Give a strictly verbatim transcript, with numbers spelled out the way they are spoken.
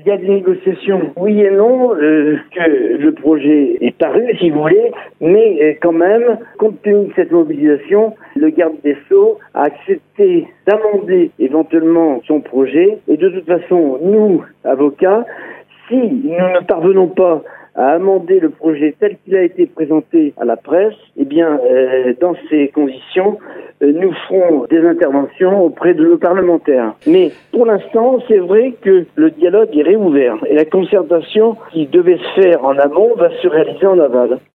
il y a des négociations, oui et non, euh, que le projet est paru, si vous voulez, mais euh, quand même, compte tenu de cette mobilisation, le garde des Sceaux a accepté d'amender éventuellement son projet. Et de toute façon, nous, avocats, si nous ne parvenons pas à amender le projet tel qu'il a été présenté à la presse, eh bien, euh, dans ces conditions, euh, nous ferons des interventions auprès de nos parlementaires. Mais pour l'instant, c'est vrai que le dialogue est réouvert et la concertation qui devait se faire en amont va se réaliser en aval.